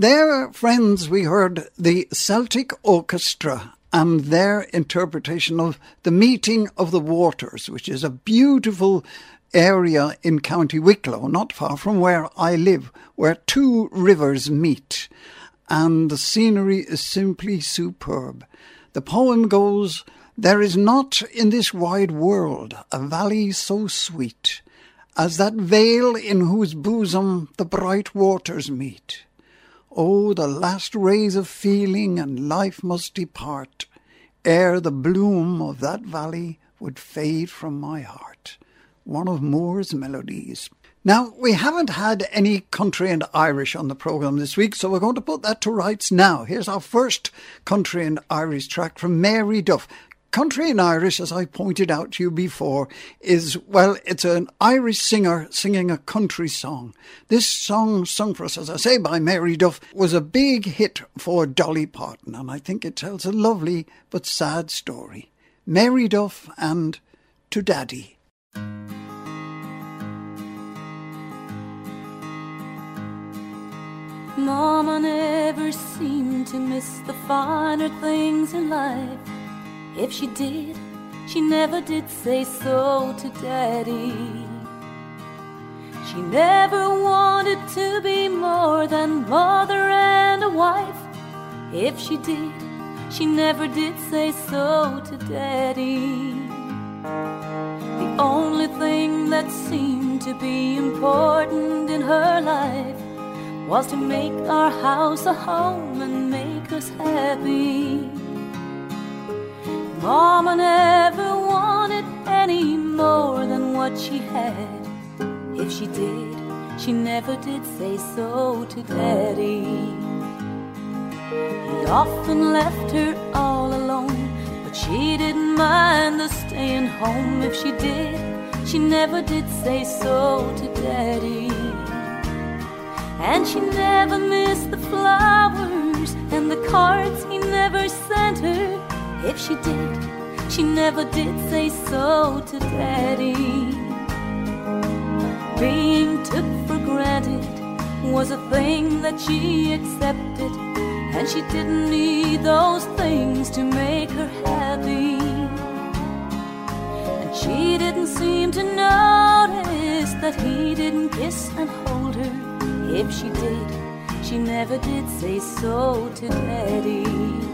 There, friends, we heard the Celtic Orchestra and their interpretation of The Meeting of the Waters, which is a beautiful area in County Wicklow, not far from where I live, where two rivers meet, and the scenery is simply superb. The poem goes, "There is not in this wide world a valley so sweet as that vale in whose bosom the bright waters meet. Oh, the last rays of feeling and life must depart, ere the bloom of that valley would fade from my heart." One of Moore's melodies. Now, we haven't had any country and Irish on the programme this week, so we're going to put that to rights now. Here's our first country and Irish track from Mary Duff. Country and Irish, as I pointed out to you before, is, well, it's an Irish singer singing a country song. This song, sung for us, as I say, by Mary Duff, was a big hit for Dolly Parton, and I think it tells a lovely but sad story. Mary Duff and To Daddy. Mama never seemed to miss the finer things in life. If she did, she never did say so to Daddy. She never wanted to be more than mother and a wife. If she did, she never did say so to Daddy. The only thing that seemed to be important in her life was to make our house a home and make us happy. Mama never wanted any more than what she had. If she did, she never did say so to Daddy. He often left her all alone, but she didn't mind us staying home. If she did, she never did say so to Daddy. And she never missed the flowers and the cards he never sent her. If she did, she never did say so to Daddy. Being took for granted was a thing that she accepted, and she didn't need those things to make her happy. And she didn't seem to notice that he didn't kiss and hold her. If she did, she never did say so to Daddy.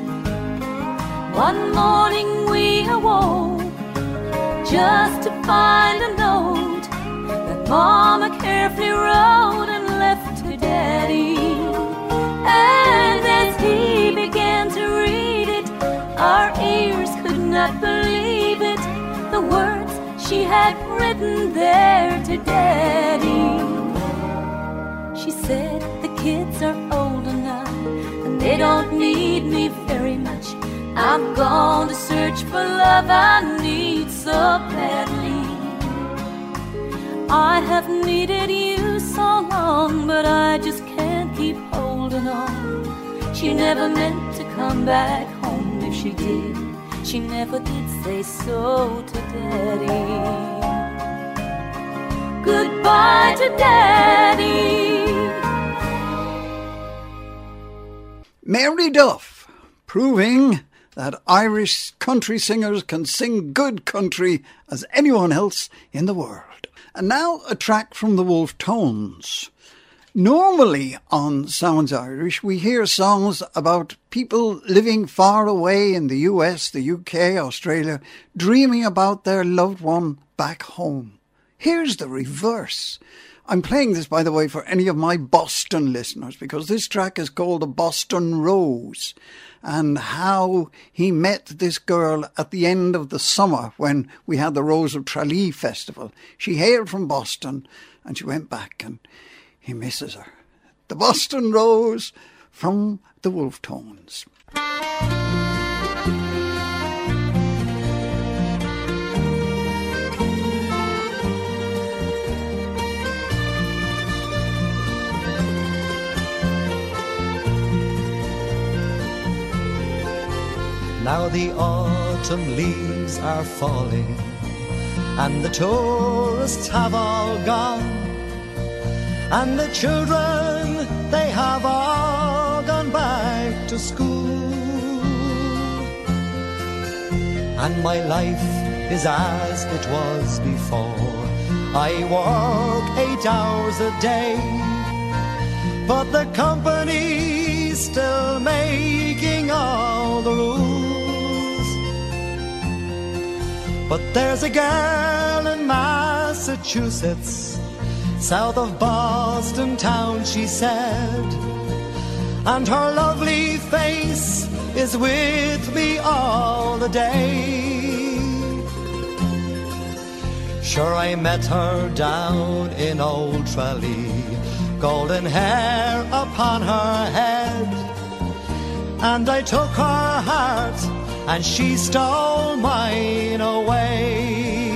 One morning we awoke just to find a note that Mama carefully wrote and left to Daddy. And as he began to read it, our ears could not believe it, the words she had written there to Daddy. She said, "The kids are older now, and they don't need me very much. I'm gone to search for love I need so badly. I have needed you so long, but I just can't keep holding on." She never meant to come back home. If she did, she never did say so to Daddy. Goodbye to Daddy. Mary Duff, proving that Irish country singers can sing good country as anyone else in the world. And now a track from the Wolfe Tones. Normally on Sounds Irish, we hear songs about people living far away in the US, the UK, Australia, dreaming about their loved one back home. Here's the reverse. I'm playing this, by the way, for any of my Boston listeners, because this track is called The Boston Rose, and how he met this girl at the end of the summer when we had the Rose of Tralee Festival. She hailed from Boston, and she went back, and he misses her. The Boston Rose from the Wolfe Tones. Now the autumn leaves are falling, and the tourists have all gone, and the children, they have all and my life is as it was before. I work 8 hours a day, but the company's still making all the rules. But there's a girl in Massachusetts, south of Boston town, she said, and her lovely face is with me all the day. Sure, I met her down in Old Tralee, golden hair upon her head, and I took her heart and she stole mine away.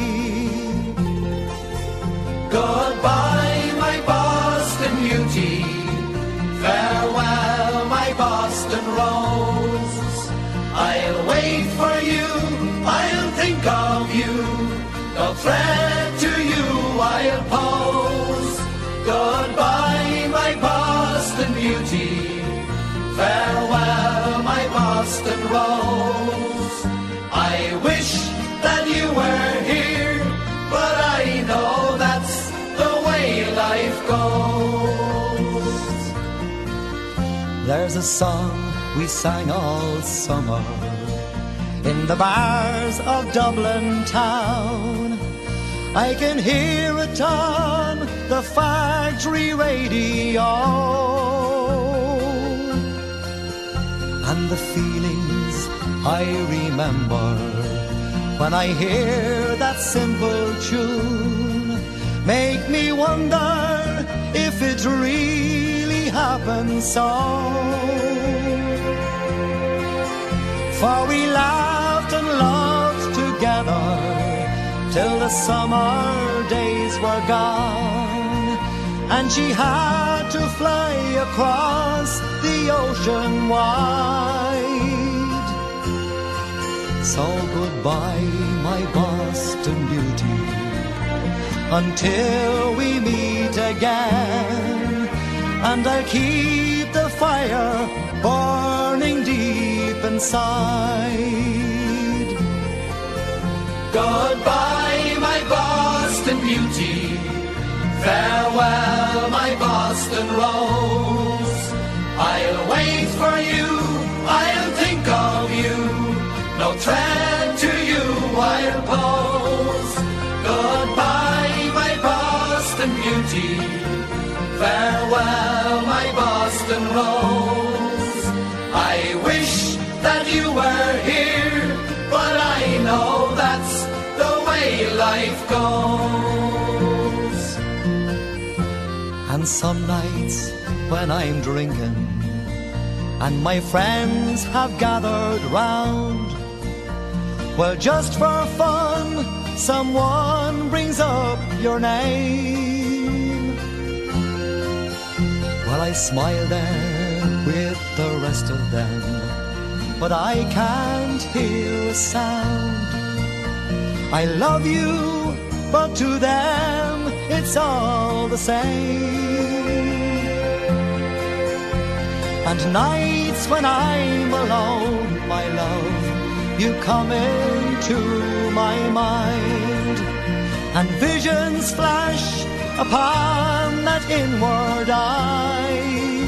Goodbye, my Boston beauty, farewell, my Boston rose. I'll wait for you, I'll think of you, no threat to you I'll pose. Goodbye, my Boston beauty, farewell, my Boston rose. I wish that you were here, but I know that's the way life goes. There's a song we sang all summer in the bars of Dublin town. I can hear it on the factory radio, and the feelings I remember when I hear that simple tune make me wonder if it really happened so. For we laughed and loved together till the summer days were gone, and she had to fly across the ocean wide. So goodbye, my Boston beauty, until we meet again, and I'll keep the fire burning deep inside. Goodbye, my Boston beauty, farewell, my Boston rose. I'll wait for you, I'll think of you, no threat to you I'll pose. Goodbye, my Boston beauty, farewell, my Boston rose. I wish that you were here, but I know that's the way life goes. And some nights when I'm drinking and my friends have gathered round, well, just for fun, someone brings up your name. Well, I smile there with the rest of them, but I can't hear a sound. I love you, but to them it's all the same. And nights when I'm alone, my love, you come into my mind, and visions flash upon that inward eye.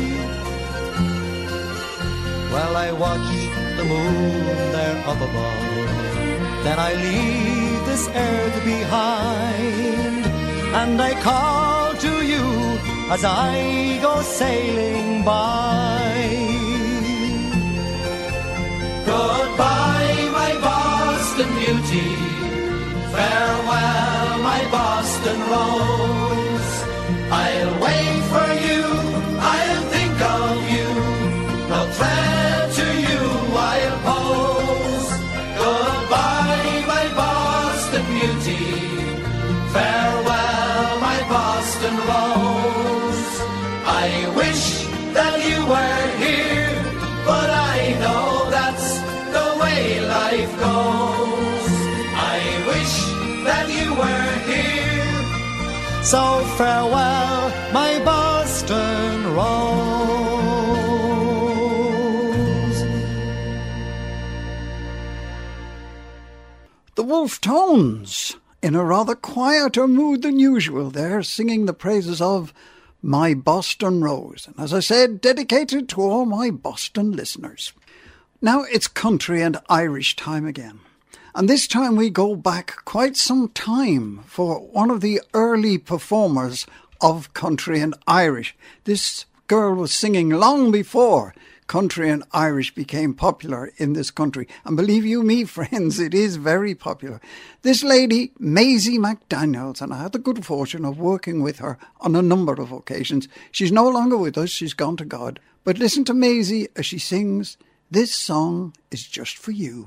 Well, I watch the moon there up above, then I leave this earth behind, and I call to you as I go sailing by. Goodbye, my Boston beauty, farewell, my Boston rose. I'll wait for you, I'll think of you, no threat to you I'll pose. Goodbye, my Boston beauty, farewell, my Boston rose. I wish that you were here, but I know that's the way life goes. I wish that you were here, so farewell, my Boston rose. Wolfe Tones, in a rather quieter mood than usual there, singing the praises of My Boston Rose. And as I said, dedicated to all my Boston listeners. Now it's country and Irish time again. And this time we go back quite some time for one of the early performers of country and Irish. This girl was singing long before country and Irish became popular in this country. And believe you me, friends, it is very popular. This lady, Maisie McDaniels, and I had the good fortune of working with her on a number of occasions. She's no longer with us, she's gone to God. But listen to Maisie as she sings, This Song Is Just For You.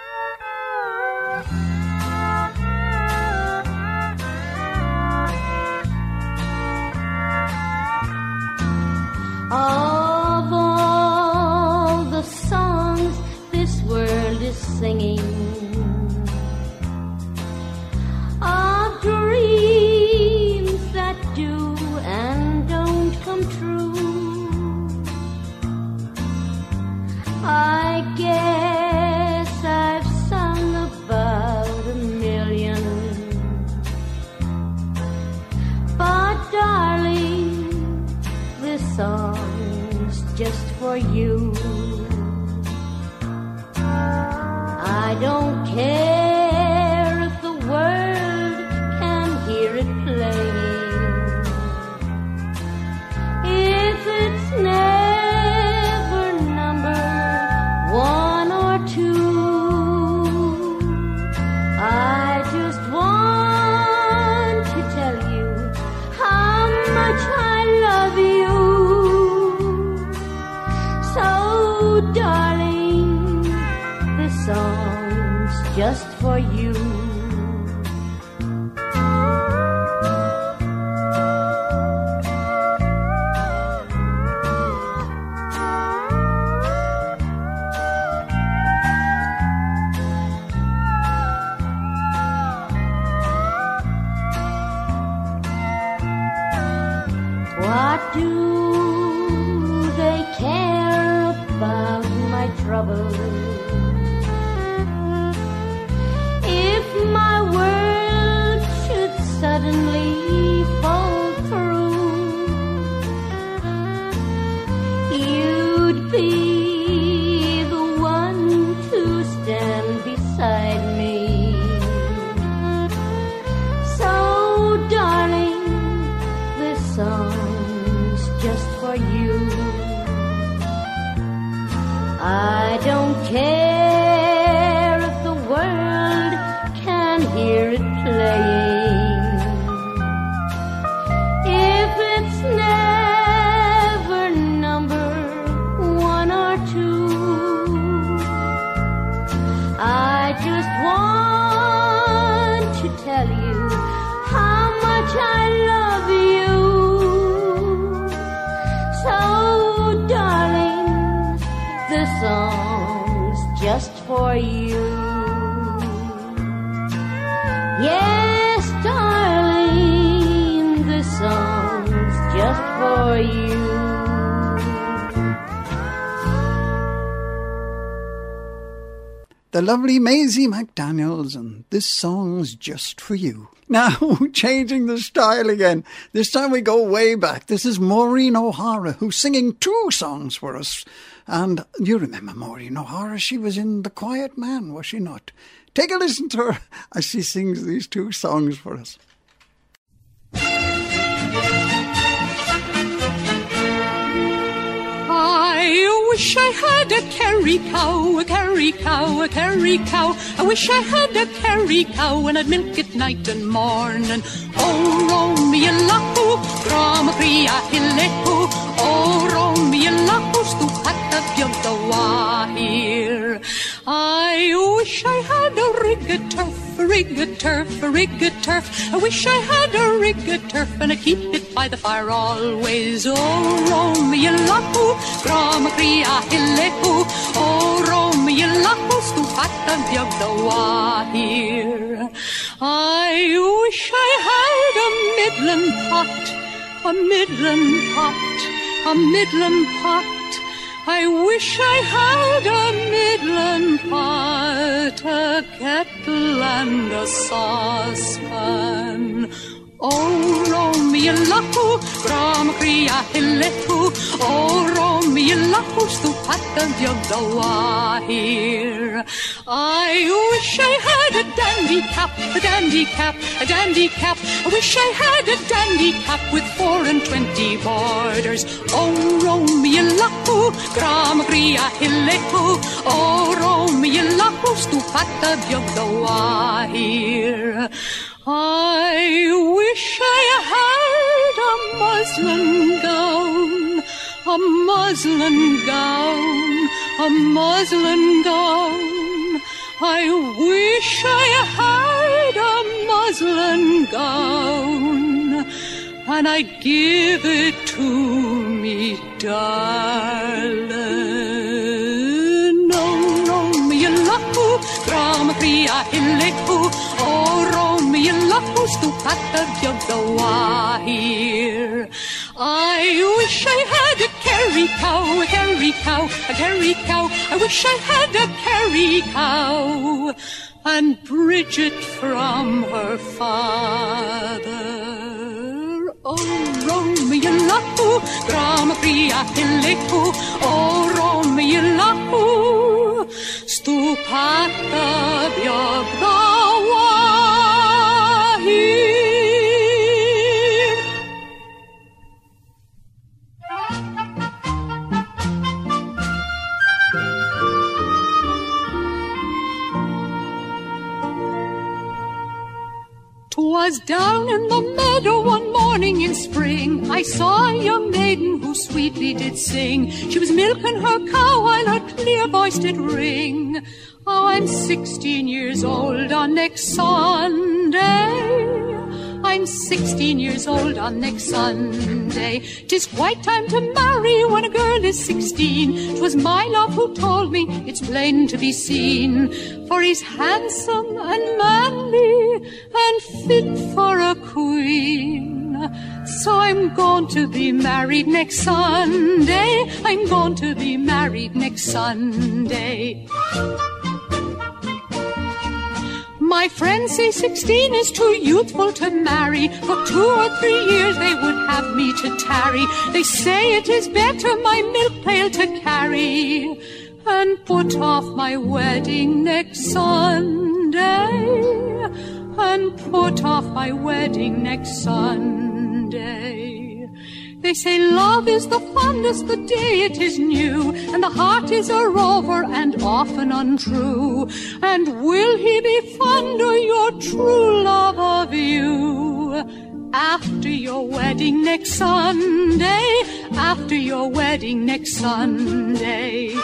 Of all the songs this world is singing, of dreams that do and don't come true, I guess I've sung about 1,000,000. But darling, this song's just for you. I don't care if the world can hear it playing, if it's never number 1 or 2. I just want to tell you how much I love you. So, darling, this song's just for you. What do they care about my troubles? If my world should suddenly fall through, you'd be the one to stand beside me. So, darling, this song's just for you. I don't care if the world can hear it playing, if it's never number 1 or 2. I just want to tell you how much I love you. So, darling, this song's just for you. Yes, darling, this song's just for you. The lovely Maisie McDaniels, and This Song's Just For You. Now, changing the style again. This time we go way back. This is Maureen O'Hara, who's singing 2 songs for us. And you remember Maureen O'Hara, she was in The Quiet Man, was she not? Take a listen to her as she sings these 2 songs for us. I wish I had a carry cow, a carry cow, a carry cow. I wish I had a carry cow and I'd milk it night and morning. Oh, Romeo Laco, Grama Cria Hileco. Oh, Romeo Laco, Stupata Piota Wahir. I wish I had a rig a turf, a rig a turf, a rig a turf. I wish I had a rig a turf and I'd keep it by the fire always. Oh, Romeo Laco, Grama Cria Hileco. Oh, Romeo Laco, Stupata Piota Wahir. I wish I had a Midland pot, a Midland pot, a Midland pot. I wish I had a Midland pot, a kettle and a saucepan. Oh, Romeo Lahu, Brahmakriya Hilletu, oh, Romeo Lahu, Stupata Vyogdawahir. I wish I had a dandy cap, a dandy cap, a dandy cap. I wish I had a dandy cap with 24 borders. Oh, Romeo Lahu, Brahmakriya Hilletu, oh, Romeo Lahu, Stupata Vyogdawahir. I wish I had a muslin gown, a muslin gown, a muslin gown. I wish I had a muslin gown, and I'd give it to me, darling. Oh, Romeo Lahu, Brahmakriya Hilletu, oh, Romeo Lahu, Stupata Vyogdawahir. I wish I had a carry cow, a carry cow, a carry cow. I wish I had a carry cow, and Bridget from her father. Oh, Romeo Lahu, Brahmakriya Hilletu, oh, Romeo Lahu, Stupata Vyogdawahir. Was down in the meadow one morning in spring, I saw a young maiden who sweetly did sing. She was milking her cow while her clear voice did ring. Oh, I'm 16 years old on next Sunday. I'm 16 years old on next Sunday. 'Tis quite time to marry when a girl is 16. 'Twas my love who told me, it's plain to be seen. For he's handsome and manly and fit for a queen. So I'm going to be married next Sunday. I'm going to be married next Sunday. My friends say 16 is too youthful to marry. For 2 or 3 years they would have me to tarry. They say it is better my milk pail to carry and put off my wedding next Sunday. And put off my wedding next Sunday. They say love is the fondest the day it is new, and the heart is a rover and often untrue. And will he be fonder, your true love, of you? After your wedding next Sunday, after your wedding next Sunday.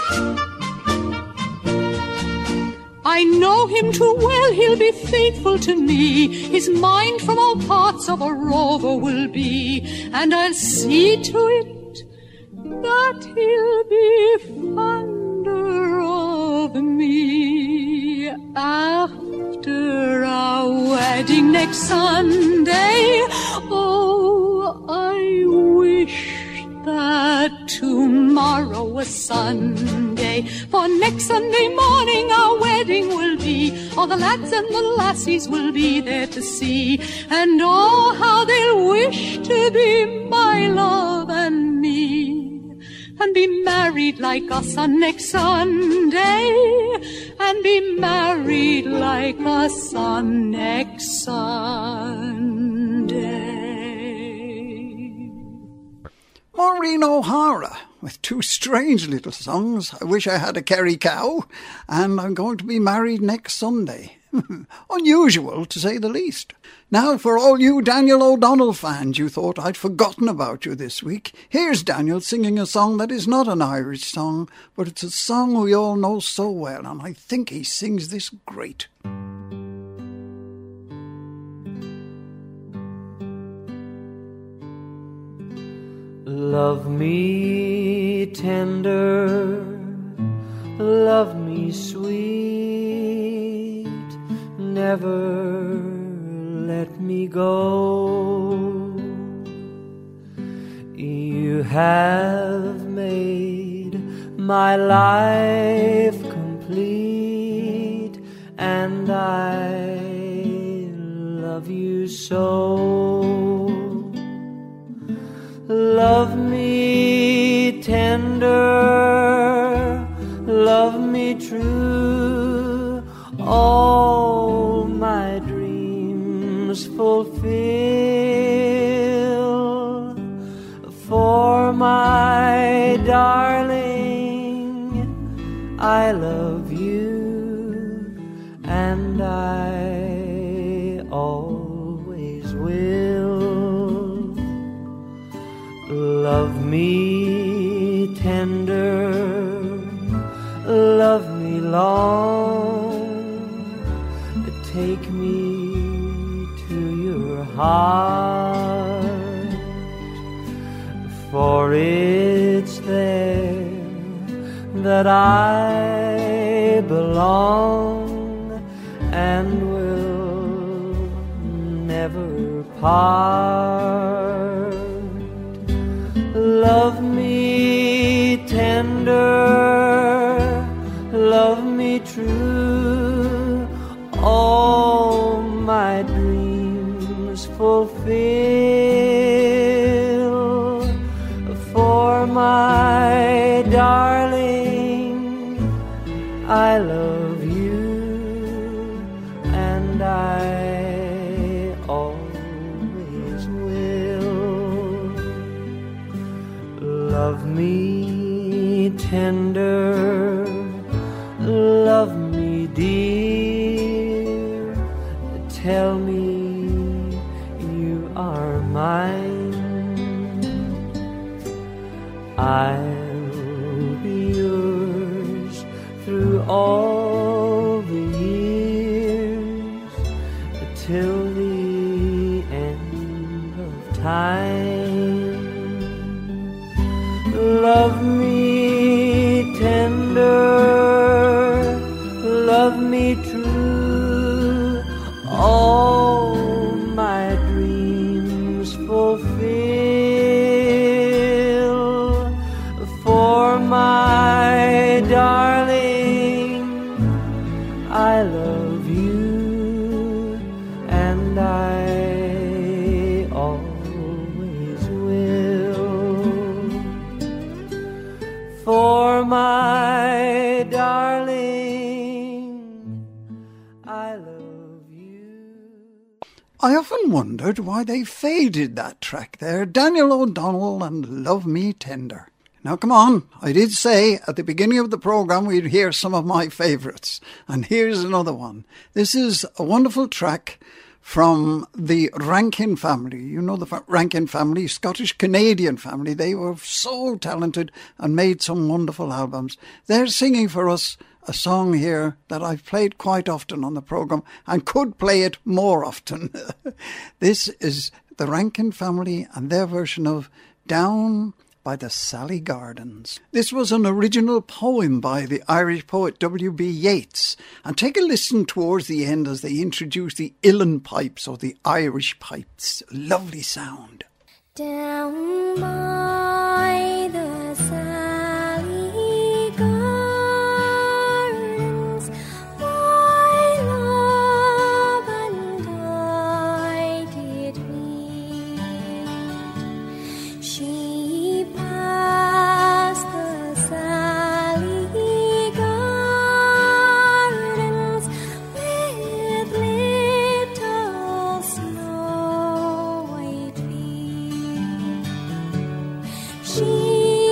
I know him too well, he'll be faithful to me. His mind from all parts of a rover will be, and I'll see to it that he'll be fonder of me. After our wedding next Sunday, oh, I wish that tomorrow was Sunday. For next Sunday morning our wedding will be. All the lads and the lassies will be there to see. And oh, how they'll wish to be my love and me, and be married like us on next Sunday, and be married like us on next Sunday. Maureen O'Hara with 2 strange little songs. I wish I had a Kerry cow, and I'm going to be married next Sunday. Unusual, to say the least. Now, for all you Daniel O'Donnell fans, you thought I'd forgotten about you this week. Here's Daniel singing a song that is not an Irish song, but it's a song we all know so well, and I think he sings this great. Love me tender, love me sweet, never let me go. You have made my life complete, and I love you so. Love me tender, love me true, all my dreams fulfill. For my darling, I love you, and I always will. Love me tender, love me long, take me to your heart, for it's there that I belong and will never part. Love me tender, love me true, all my dreams fulfill. For my darling, I love you, and I always will. Love me tender, love me dear, tell me you are mine. I'll be yours through all the years, till the end of time. Love me tender, love me true, all my dreams fulfill. For my darling, I love you, and I always will. For my darling, I love you. I often wondered why they faded that track there, Daniel O'Donnell and Love Me Tender. Now come on, I did say at the beginning of the programme we'd hear some of my favourites, and here's another one. This is a wonderful track from the Rankin family. You know the Rankin family, Scottish-Canadian family. They were so talented and made some wonderful albums. They're singing for us a song here that I've played quite often on the programme and could play it more often. This is the Rankin family and their version of Down by the Sally Gardens. This was an original poem by the Irish poet W.B. Yeats. And take a listen towards the end as they introduce the uilleann pipes, or the Irish pipes. Lovely sound. Down by the Sally Gardens, my love and I did meet. She passed the Sally Gardens with little snow white feet. She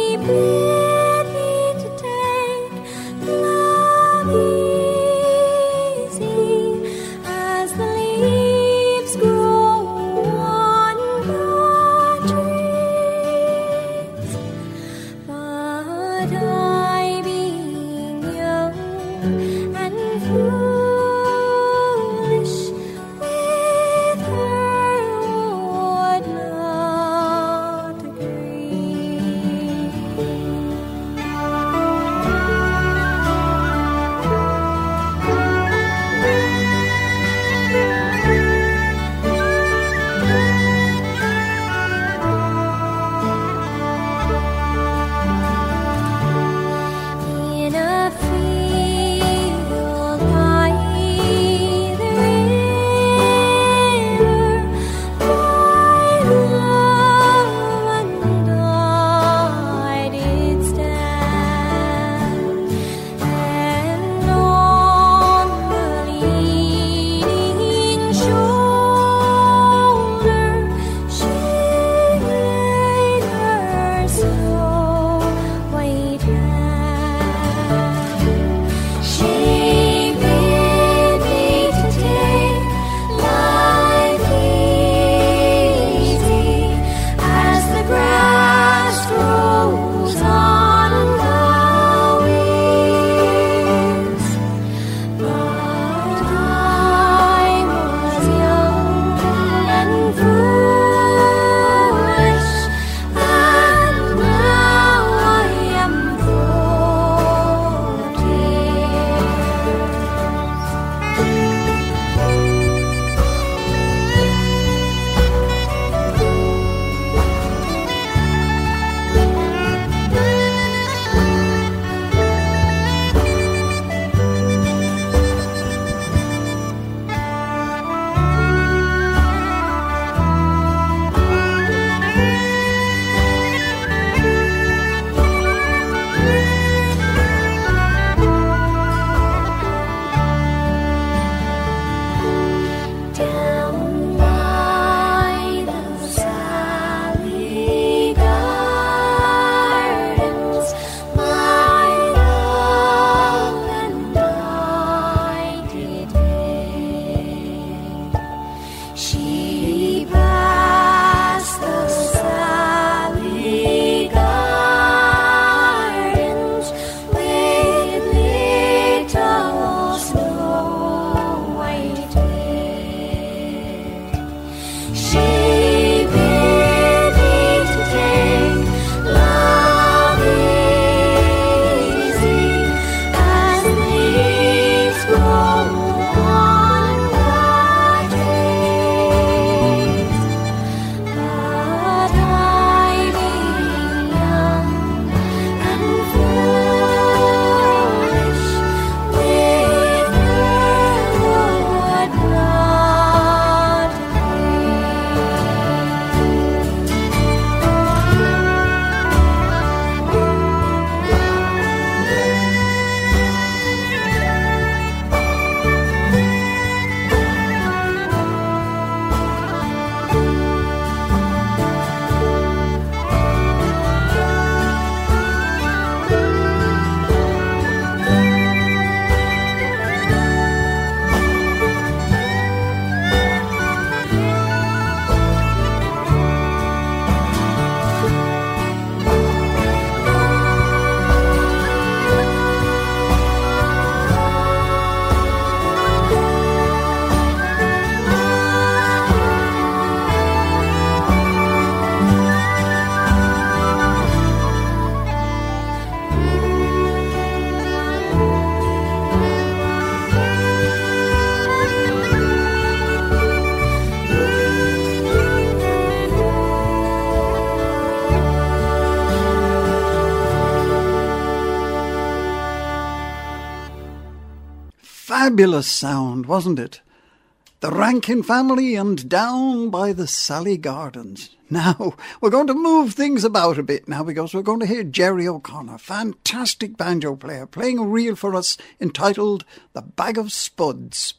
fabulous sound, wasn't it? The Rankin Family and Down by the Sally Gardens. Now, we're going to move things about a bit now because we're going to hear Jerry O'Connor, fantastic banjo player, playing a reel for us entitled The Bag of Spuds.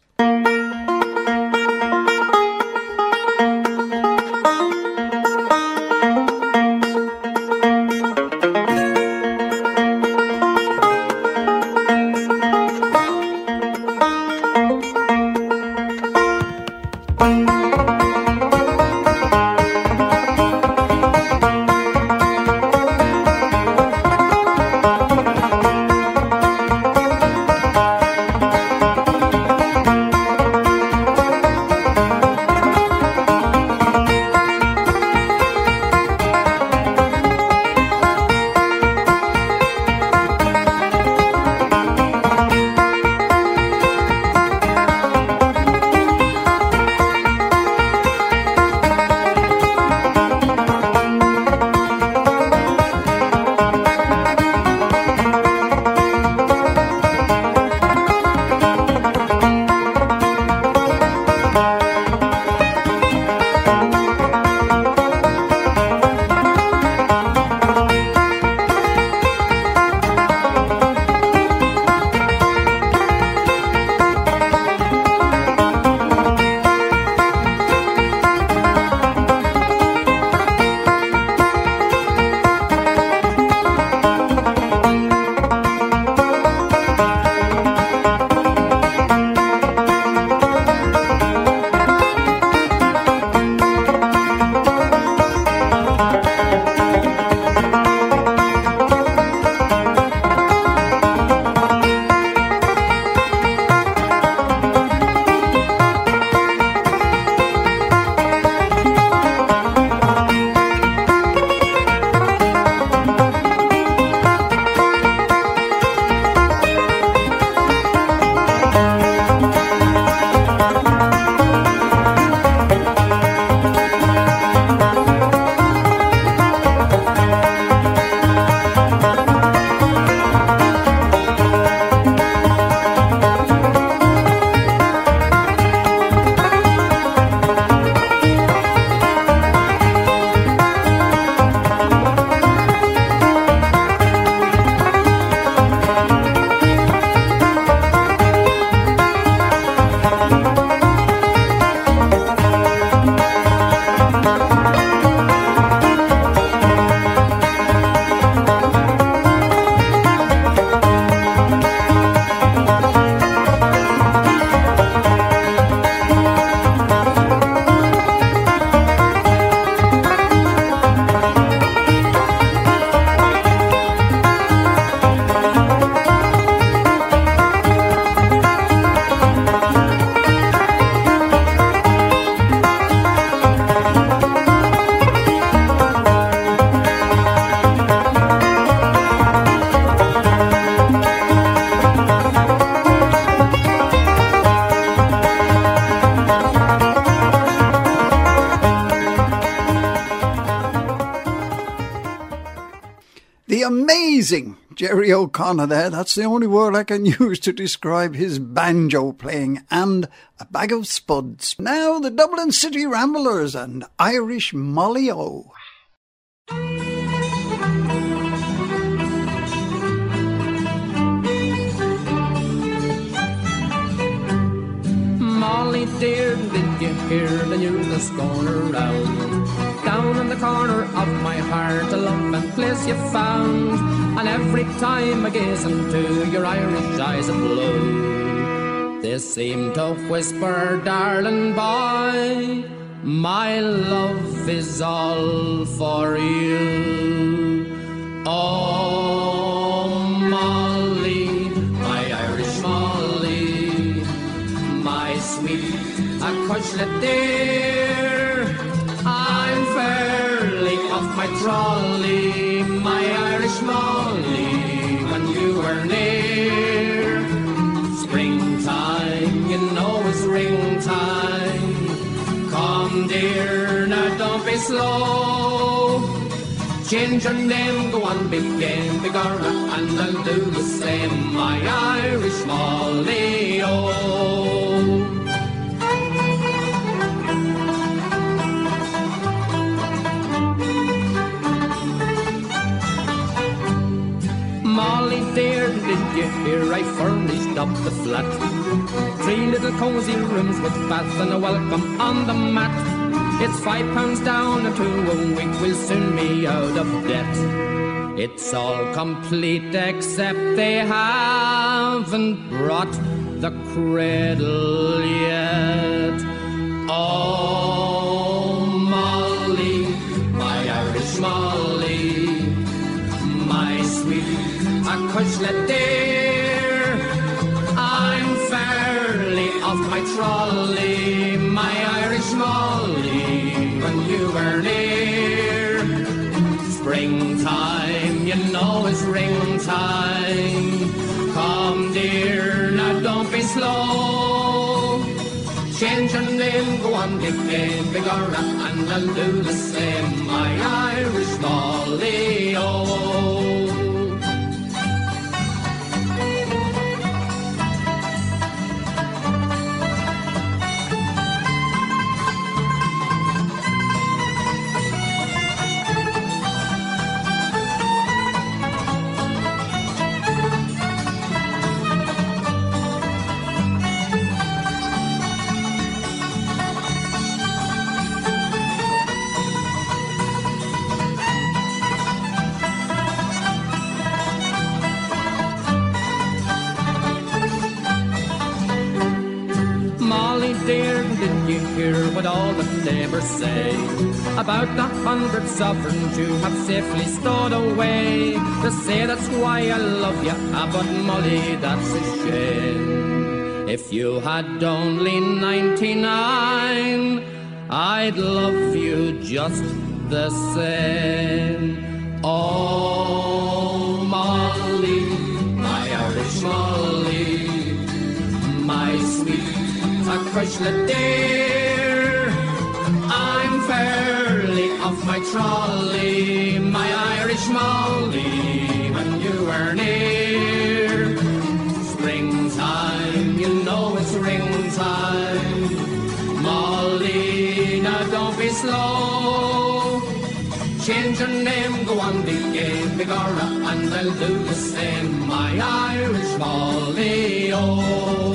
The amazing Jerry O'Connor there, that's the only word I can use to describe his banjo playing, and A Bag of Spuds. Now the Dublin City Ramblers and Irish Molly O. Molly dear, did you hear the news that's going around? Down in the corner of my heart, a loving place you found. And every time I gaze into your Irish eyes of blue, they seem to whisper, darling boy, my love is all for you. Oh, Molly, my Irish Molly, my sweet acushlet dear, I'm fairly off my trolley, my Irish Molly, when you were near. Springtime, you know it's ring time. Come dear, now don't be slow. Change your name, go on, begin, begorra, and I'll do the same, my Irish Molly-o. Molly dear, did you hear I furnished up the flat? 3 little cosy rooms with bath and a welcome on the mat. It's £5 down and 2 a week, we'll soon be out of debt. It's all complete except they haven't brought the cradle yet. Oh, Molly, my Irish Molly, my sweet acushla dear, I'm fairly off my trolley, my Irish Molly, when you were near. Springtime, you know it's ring time. Come dear, now don't be slow. Change your name, go on, begin, begorra, and I'll do the same, my Irish Molly-o. Dear, did you hear what all the neighbours say about the 100 sovereigns you have safely stowed away? They say that's why I love you, but Molly, that's a shame. If you had only 99, I'd love you just the same. Oh, Molly, my Irish Molly, my sweet acushla dear, I'm fairly off my trolley, my Irish Molly, when you were near. Springtime, you know it's ring time. Molly, now don't be slow. Change your name, go on, begin, begorra, and I'll do the same, my Irish Molly-o.